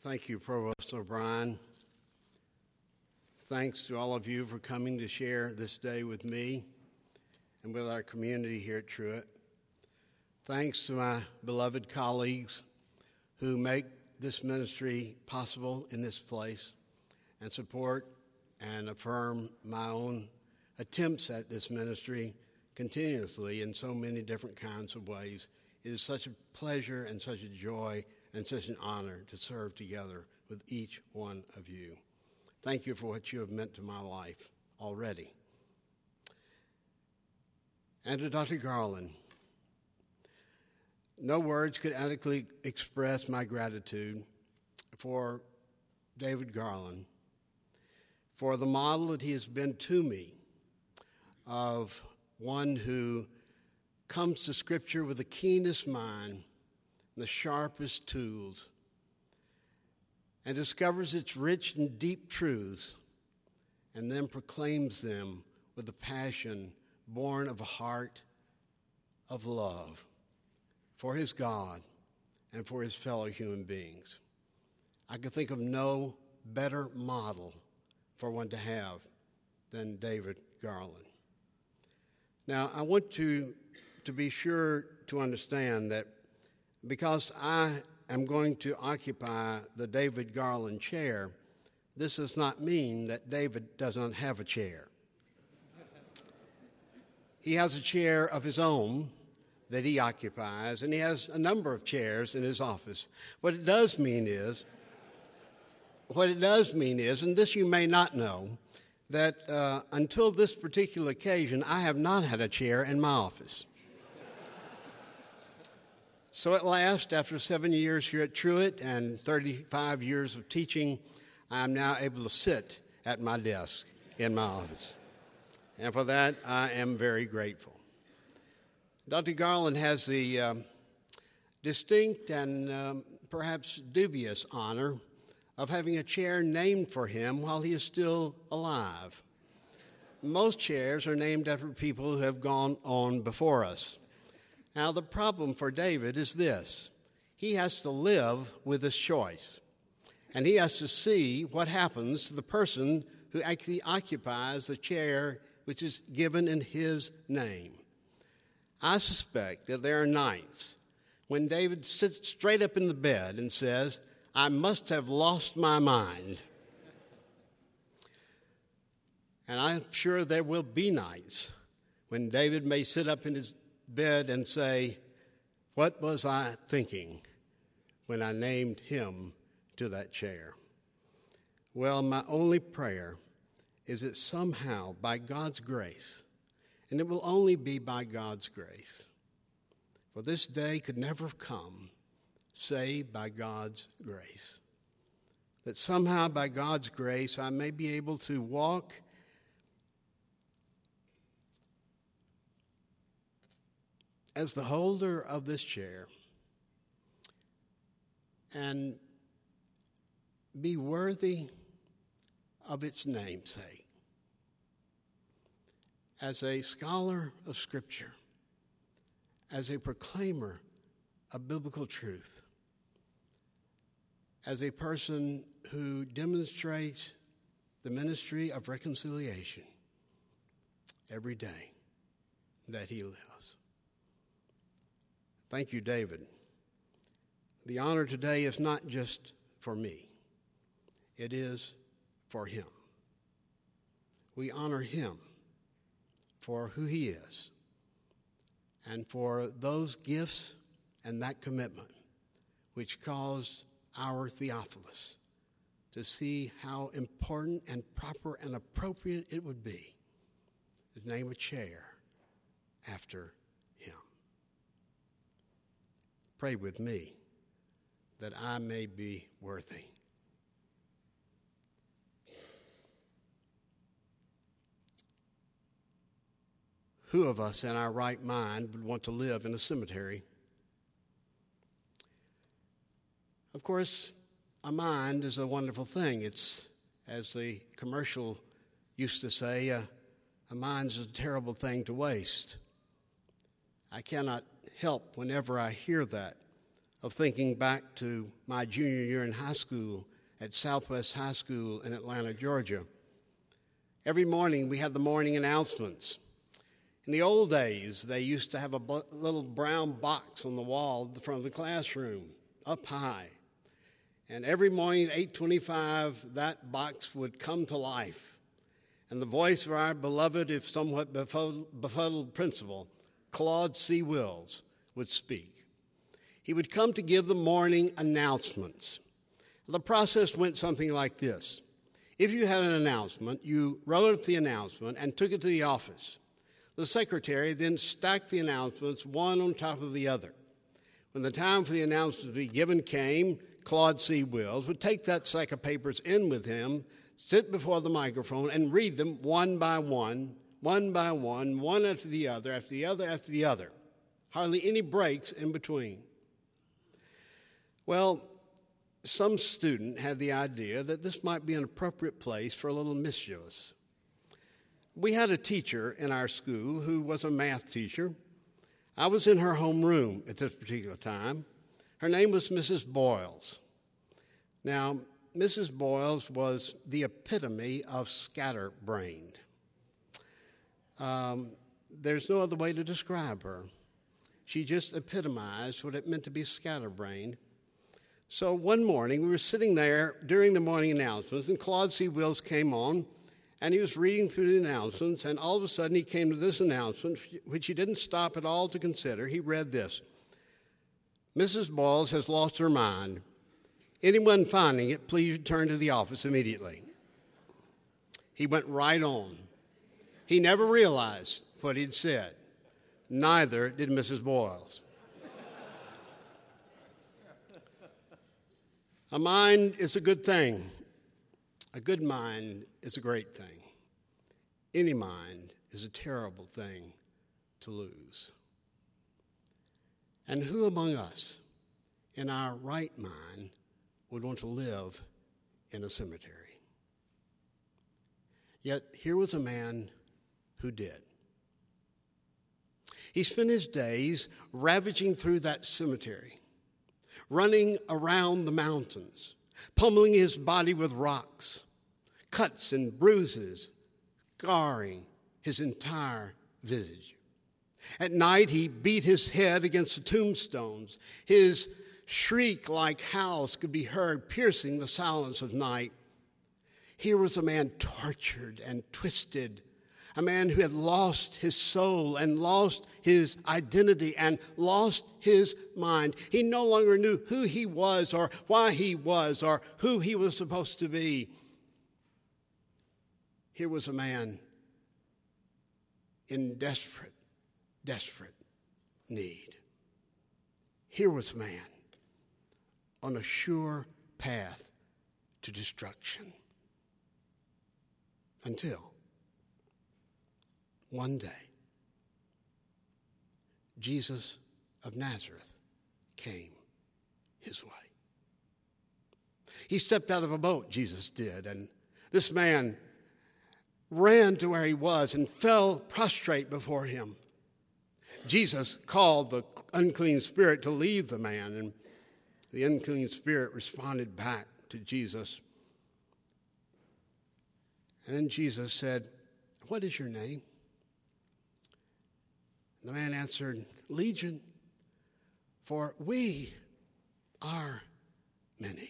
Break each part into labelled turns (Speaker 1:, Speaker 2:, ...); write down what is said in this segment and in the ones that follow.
Speaker 1: Thank you, Provost O'Brien. Thanks to all of you for coming to share this day with me and with our community here at Truett. Thanks to my beloved colleagues who make this ministry possible in this place and support and affirm my own attempts at this ministry continuously in so many different kinds of ways. It is such a pleasure and such a joy and such an honor to serve together with each one of you. Thank you for what you have meant to my life already. And to Dr. Garland, no words could adequately express my gratitude for David Garland, for the model that he has been to me of one who comes to Scripture with the keenest mind, the sharpest tools, and discovers its rich and deep truths, and then proclaims them with a passion born of a heart of love for his God and for his fellow human beings. I could think of no better model for one to have than David Garland. Now, I want to be sure to understand that because I am going to occupy the David Garland chair, this does not mean that David does not have a chair. He has a chair of his own that he occupies, and he has a number of chairs in his office. What it does mean is, and this you may not know, that until this particular occasion, I have not had a chair in my office. So at last, after 7 years here at Truett and 35 years of teaching, I am now able to sit at my desk in my office. And for that, I am very grateful. Dr. Garland has the distinct and perhaps dubious honor of having a chair named for him while he is still alive. Most chairs are named after people who have gone on before us. Now, the problem for David is this. He has to live with this choice, and he has to see what happens to the person who actually occupies the chair which is given in his name. I suspect that there are nights when David sits straight up in the bed and says, I must have lost my mind. And I'm sure there will be nights when David may sit up in his bed and say, what was I thinking when I named him to that chair? Well, my only prayer is that somehow, by God's grace, and it will only be by God's grace, for this day could never have come save by God's grace, that somehow by God's grace I may be able to walk as the holder of this chair and be worthy of its namesake. As a scholar of Scripture, as a proclaimer of biblical truth, as a person who demonstrates the ministry of reconciliation every day that he lives. Thank you, David. The honor today is not just for me. It is for him. We honor him for who he is and for those gifts and that commitment which caused our Theophilus to see how important and proper and appropriate it would be to name a chair after him. Pray with me that I may be worthy. Who of us in our right mind would want to live in a cemetery? Of course, a mind is a wonderful thing. It's, as the commercial used to say, a mind is a terrible thing to waste. I cannot help, whenever I hear that, of thinking back to my junior year in high school at Southwest High School in Atlanta, Georgia. Every morning we had the morning announcements. In the old days, they used to have a little brown box on the wall at the front of the classroom, up high. And every morning at 8:25, that box would come to life. And the voice of our beloved, if somewhat befuddled principal, Claude C. Wills, would speak. He would come to give the morning announcements. The process went something like this. If you had an announcement, you wrote up the announcement and took it to the office. The secretary then stacked the announcements one on top of the other. When the time for the announcement to be given came, Claude C. Wills would take that stack of papers in with him, sit before the microphone, and read them one by one, one after the other, after the other, after the other. Hardly any breaks in between. Well, some student had the idea that this might be an appropriate place for a little mischievous. We had a teacher in our school who was a math teacher. I was in her homeroom at this particular time. Her name was Mrs. Boyles. Now, Mrs. Boyles was the epitome of scatterbrained. There's no other way to describe her. She just epitomized what it meant to be scatterbrained. So one morning, we were sitting there during the morning announcements, and Claude C. Wills came on, and he was reading through the announcements, and all of a sudden he came to this announcement, which he didn't stop at all to consider. He read this: Mrs. Boyles has lost her mind. Anyone finding it, please return to the office immediately. He went right on. He never realized what he'd said. Neither did Mrs. Boyles. A mind is a good thing. A good mind is a great thing. Any mind is a terrible thing to lose. And who among us, in our right mind, would want to live in a cemetery? Yet here was a man who did. He spent his days ravaging through that cemetery, running around the mountains, pummeling his body with rocks, cuts and bruises, scarring his entire visage. At night, he beat his head against the tombstones. His shriek-like howls could be heard, piercing the silence of night. Here was a man tortured and twisted, a man who had lost his soul and lost his identity and lost his mind. He no longer knew who he was or why he was or who he was supposed to be. Here was a man in desperate need. Here was a man on a sure path to destruction. Until one day, Jesus of Nazareth came his way. He stepped out of a boat, Jesus did, and this man ran to where he was and fell prostrate before him. Jesus called the unclean spirit to leave the man, and the unclean spirit responded back to Jesus. And then Jesus said, "What is your name?" The man answered, "Legion, for we are many."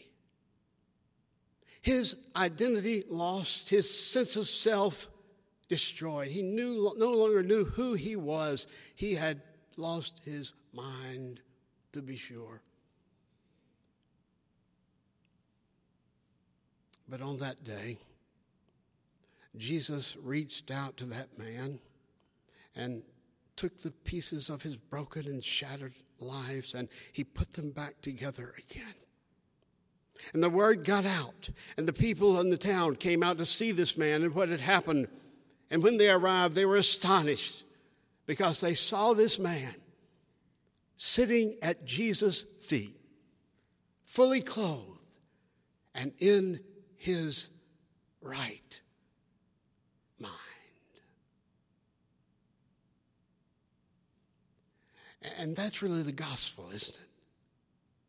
Speaker 1: His identity lost, his sense of self destroyed. He no longer knew who he was. He had lost his mind, to be sure. But on that day, Jesus reached out to that man and took the pieces of his broken and shattered lives and he put them back together again. And the word got out, and the people in the town came out to see this man and what had happened. And when they arrived, they were astonished because they saw this man sitting at Jesus' feet, fully clothed and in his right mind. And that's really the gospel, isn't it?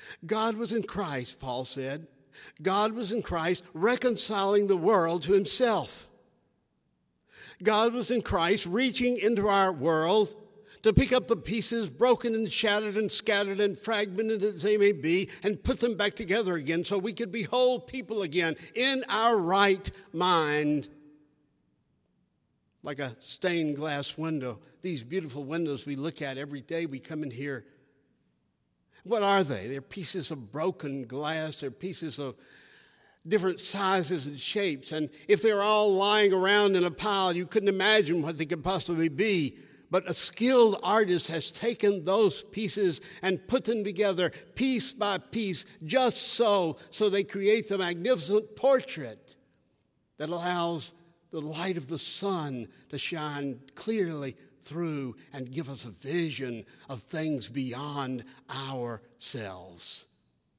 Speaker 1: God was in Christ, Paul said. God was in Christ reconciling the world to himself. God was in Christ reaching into our world to pick up the pieces broken and shattered and scattered and fragmented as they may be and put them back together again so we could be whole people again in our right mind. Like a stained glass window, these beautiful windows we look at every day, we come in here. What are they? They're pieces of broken glass. They're pieces of different sizes and shapes. And if they're all lying around in a pile, you couldn't imagine what they could possibly be. But a skilled artist has taken those pieces and put them together piece by piece, just so they create the magnificent portrait that allows the light of the sun to shine clearly through and give us a vision of things beyond ourselves.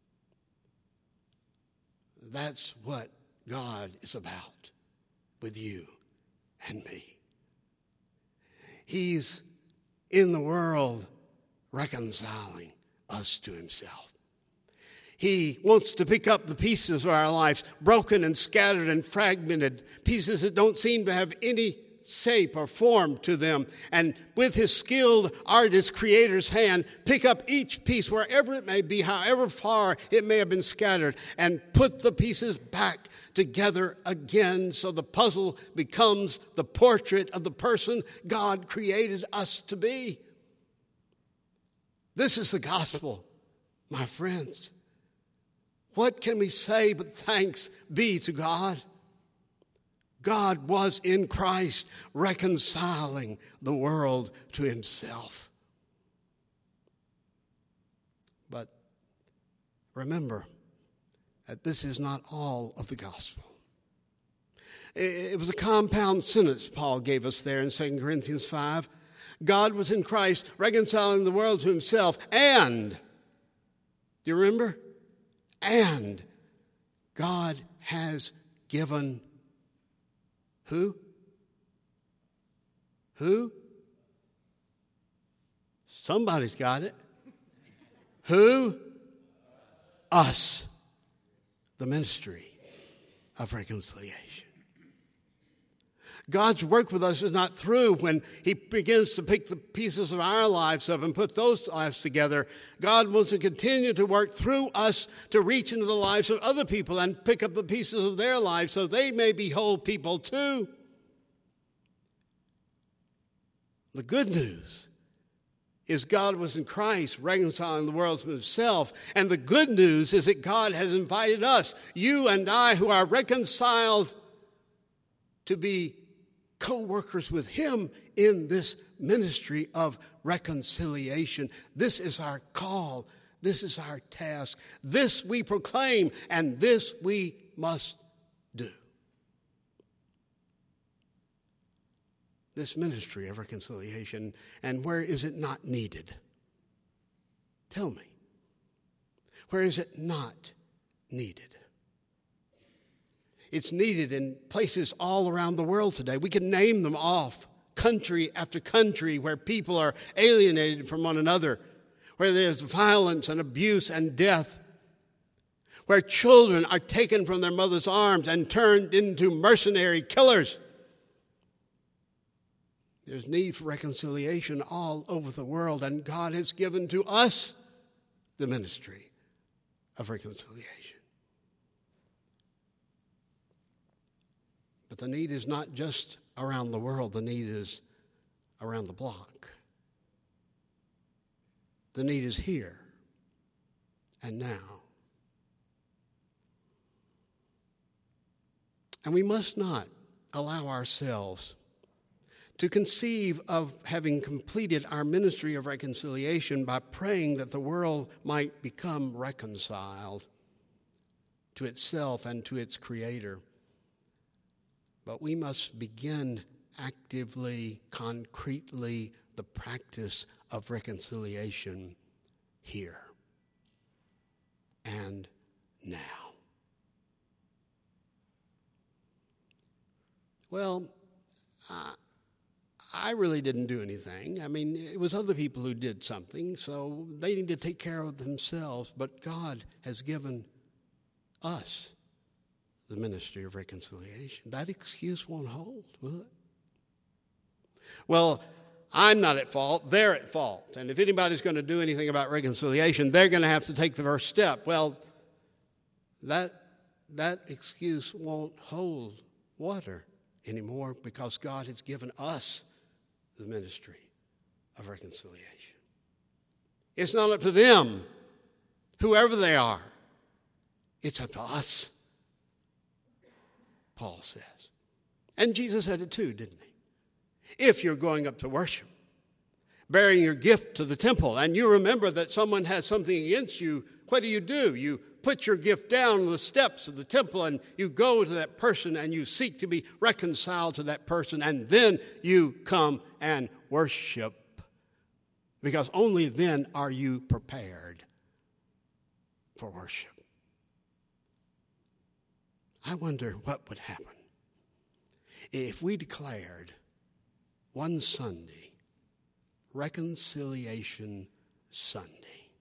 Speaker 1: That's what God is about with you and me. He's in the world reconciling us to himself. He wants to pick up the pieces of our lives, broken and scattered and fragmented, pieces that don't seem to have any shape or form to them, and with his skilled artist, creator's hand, pick up each piece wherever it may be, however far it may have been scattered, and put the pieces back together again so the puzzle becomes the portrait of the person God created us to be. This is the gospel, my friends. What can we say but thanks be to God? God was in Christ reconciling the world to himself. But remember that this is not all of the gospel. It was a compound sentence Paul gave us there in 2 Corinthians 5. God was in Christ reconciling the world to himself, and, do you remember? And God has given who? Who? Somebody's got it. Who? Us. The ministry of reconciliation. God's work with us is not through when he begins to pick the pieces of our lives up and put those lives together. God wants to continue to work through us to reach into the lives of other people and pick up the pieces of their lives so they may be whole people too. The good news is God was in Christ reconciling the world to himself. And the good news is that God has invited us, you and I, who are reconciled, to be co-workers with him in this ministry of reconciliation. This is our call. This is our task. This we proclaim, and this we must do. This ministry of reconciliation, and where is it not needed? Tell me. Where is it not needed? It's needed in places all around the world today. We can name them off, country after country, where people are alienated from one another, where there's violence and abuse and death, where children are taken from their mother's arms and turned into mercenary killers. There's need for reconciliation all over the world, and God has given to us the ministry of reconciliation. But the need is not just around the world. The need is around the block. The need is here and now. And we must not allow ourselves to conceive of having completed our ministry of reconciliation by praying that the world might become reconciled to itself and to its Creator. But we must begin actively, concretely, the practice of reconciliation here and now. Well, I really didn't do anything. I mean, it was other people who did something, so they need to take care of themselves. But God has given us the ministry of reconciliation. That excuse won't hold, will it? Well, I'm not at fault. They're at fault. And if anybody's going to do anything about reconciliation, they're going to have to take the first step. Well, that excuse won't hold water anymore because God has given us the ministry of reconciliation. It's not up to them, whoever they are. It's up to us, Paul says. And Jesus said it too, didn't he? If you're going up to worship, bearing your gift to the temple, and you remember that someone has something against you, what do? You put your gift down on the steps of the temple and you go to that person and you seek to be reconciled to that person, and then you come and worship, because only then are you prepared for worship. I wonder what would happen if we declared one Sunday Reconciliation Sunday.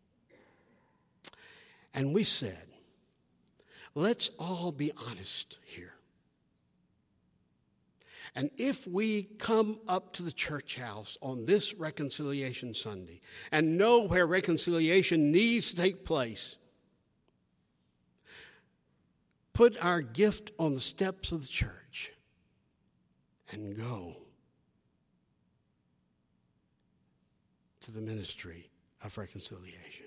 Speaker 1: And we said, let's all be honest here. And if we come up to the church house on this Reconciliation Sunday and know where reconciliation needs to take place, put our gift on the steps of the church and go to the ministry of reconciliation.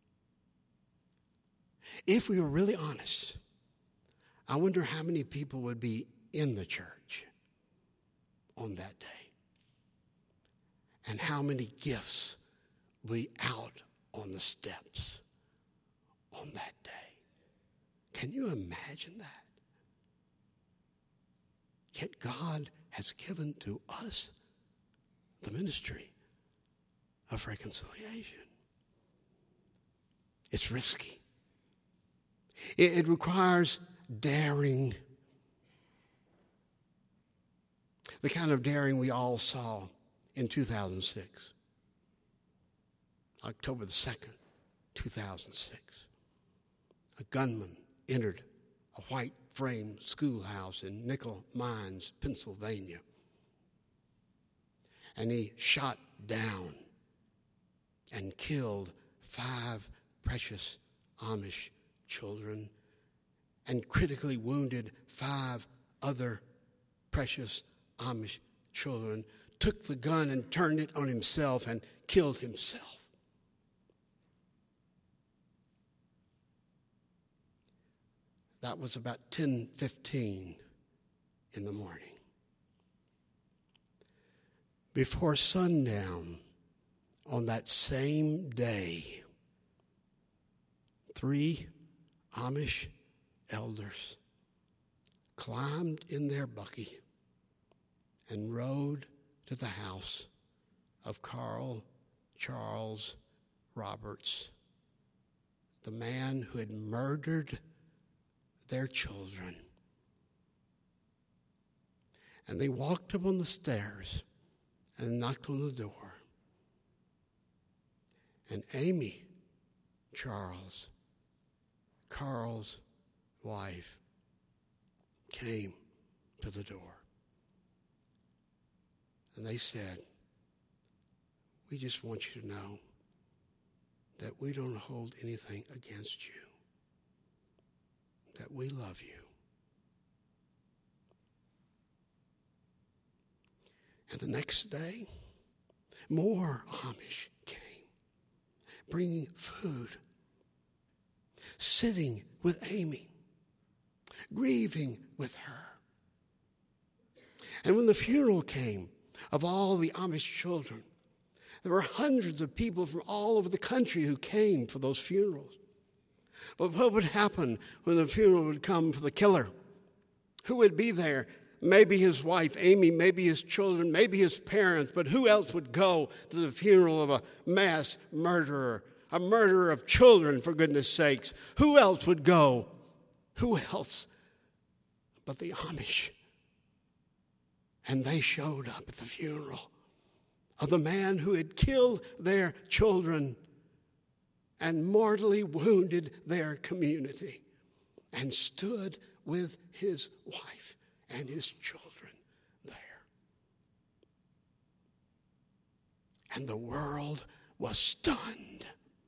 Speaker 1: If we were really honest, I wonder how many people would be in the church on that day, and how many gifts would be out on the steps on that day. Can you imagine that? Yet God has given to us the ministry of reconciliation. It's risky. It requires daring. The kind of daring we all saw in 2006. October the 2nd, 2006. A gunman entered a white frame schoolhouse in Nickel Mines, Pennsylvania. And he shot down and killed 5 precious Amish children and critically wounded 5 other precious Amish children, took the gun and turned it on himself and killed himself. That was about 10:15 in the morning. Before sundown on that same day, 3 Amish elders climbed in their buggy and rode to the house of Carl Charles Roberts, the man who had murdered their children. And they walked up on the stairs and knocked on the door. And Amy Charles, Carl's wife, came to the door. And they said, we just want you to know that we don't hold anything against you, that we love you. And the next day, more Amish came, bringing food, sitting with Amy, grieving with her. And when the funeral came of all the Amish children, there were hundreds of people from all over the country who came for those funerals. But what would happen when the funeral would come for the killer? Who would be there? Maybe his wife, Amy, maybe his children, maybe his parents, but who else would go to the funeral of a mass murderer, a murderer of children, for goodness sakes? Who else would go? Who else but the Amish? And they showed up at the funeral. of the man who had killed their children and mortally wounded their community, and stood with his wife and his children there. And the world was stunned.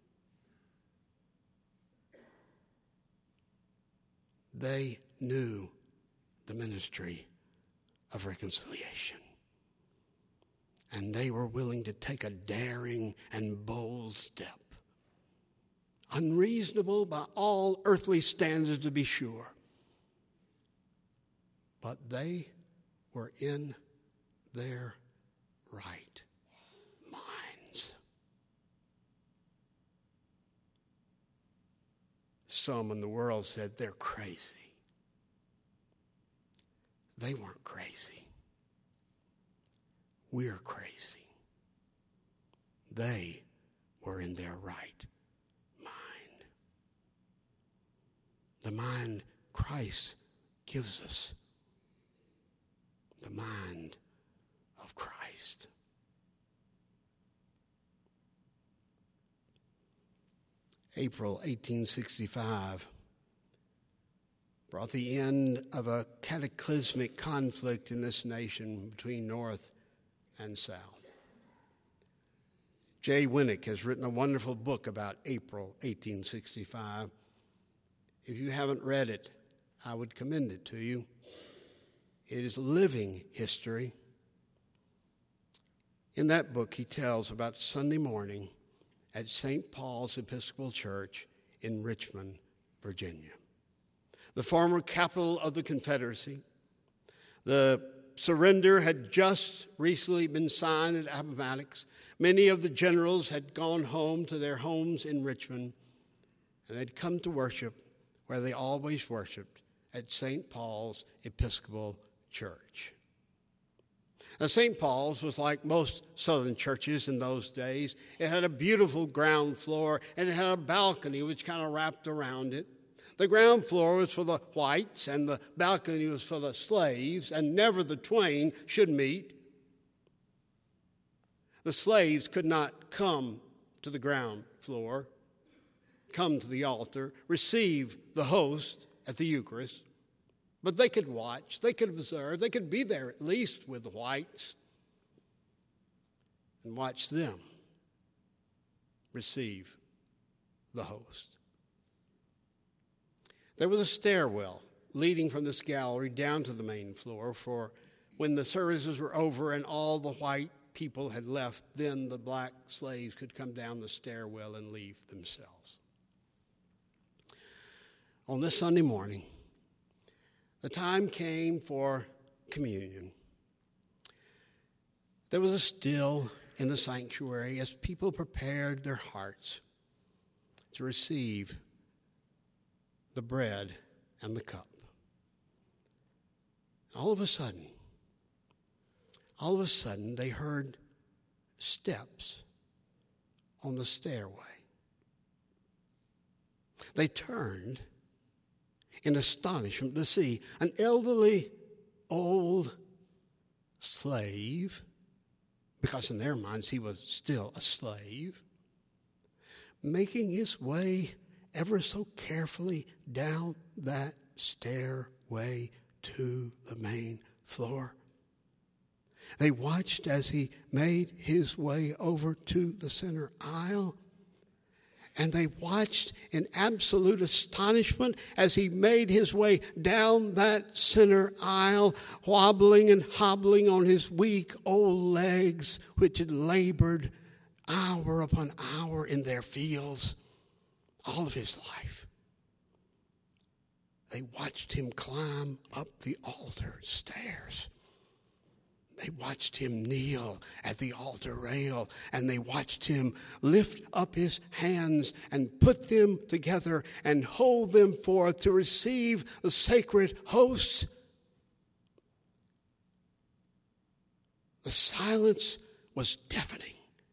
Speaker 1: They knew the ministry of reconciliation. And they were willing to take a daring and bold step. Unreasonable by all earthly standards, to be sure. But they were in their right minds. Some in the world said they're crazy. They weren't crazy. We're crazy. They were in their right mind. The mind Christ gives us. The mind of Christ. April 1865 brought the end of a cataclysmic conflict in this nation between North and South. Jay Winnick has written a wonderful book about April 1865. If you haven't read it, I would commend it to you. It is living history. In that book, he tells about Sunday morning at St. Paul's Episcopal Church in Richmond, Virginia, the former capital of the Confederacy. The surrender had just recently been signed at Appomattox. Many of the generals had gone home to their homes in Richmond, and they'd come to worship where they always worshiped, at St. Paul's Episcopal Church. Now, St. Paul's was like most southern churches in those days. It had a beautiful ground floor, and it had a balcony which kind of wrapped around it. The ground floor was for the whites, and the balcony was for the slaves, and never the twain should meet. The slaves could not come to the ground floor, come to the altar, receive the host at the Eucharist. But they could watch, they could observe, they could be there at least with the whites and watch them receive the host. There was a stairwell leading from this gallery down to the main floor, for when the services were over and all the white people had left, then the black slaves could come down the stairwell and leave themselves. On this Sunday morning, the time came for communion. There was a still in the sanctuary as people prepared their hearts to receive the bread and the cup. All of a sudden, they heard steps on the stairway. They turned in astonishment to see an elderly old slave, because in their minds he was still a slave, making his way ever so carefully down that stairway to the main floor. They watched as he made his way over to the center aisle, and they watched in absolute astonishment as he made his way down that center aisle, wobbling and hobbling on his weak old legs, which had labored hour upon hour in their fields all of his life. They watched him climb up the altar stairs. They watched him kneel at the altar rail, and they watched him lift up his hands and put them together and hold them forth to receive the sacred host. The silence was deafening.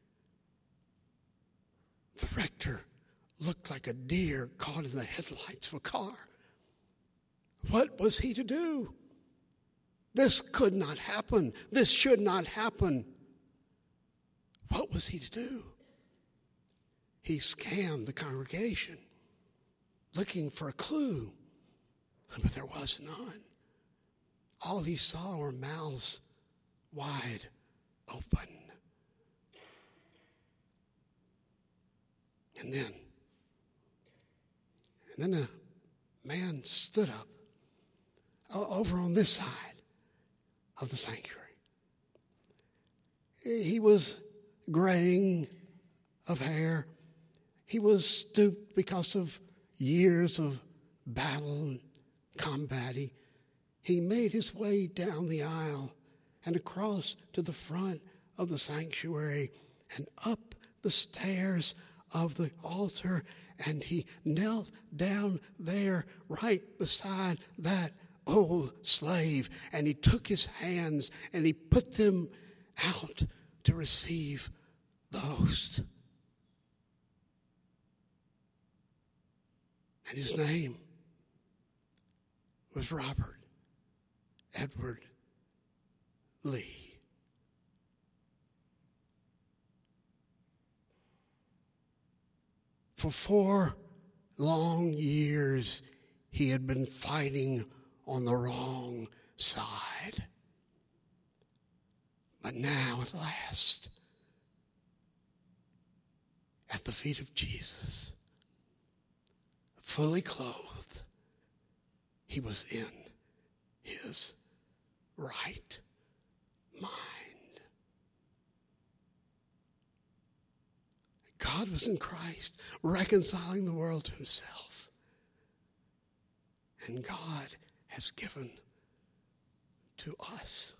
Speaker 1: The rector looked like a deer caught in the headlights of a car. What was he to do? This could not happen. This should not happen. what was he to do? He scanned the congregation, looking for a clue, but there was none. All he saw were mouths wide open. And then a man stood up over on this side of the sanctuary. He was graying of hair. He was stooped because of years of battle and combat. He made his way down the aisle and across to the front of the sanctuary and up the stairs of the altar, and he knelt down there right beside that old slave, and he took his hands and he put them out to receive the host. And his name was Robert Edward Lee. For 4 long years, he had been fighting on the wrong side. But now, at last, at the feet of Jesus, fully clothed, he was in his right mind. God was in Christ, reconciling the world to himself. And God has given to us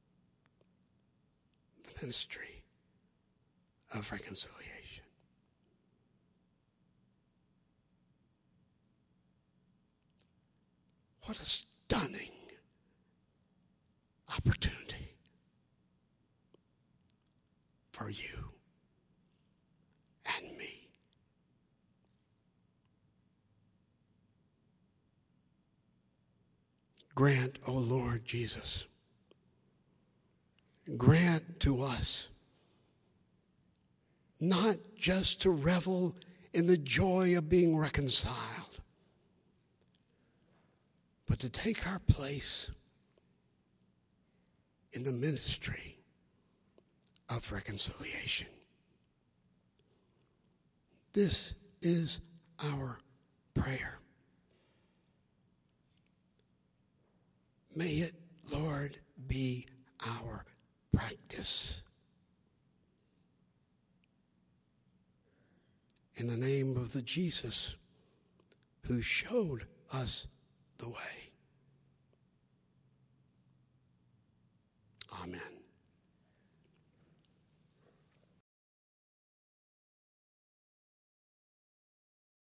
Speaker 1: the ministry of reconciliation. What a stunning opportunity for you and me. Grant, O Lord Jesus, grant to us not just to revel in the joy of being reconciled, but to take our place in the ministry of reconciliation. This is our prayer. May it, Lord, be our practice. In the name of the Jesus who showed us the way.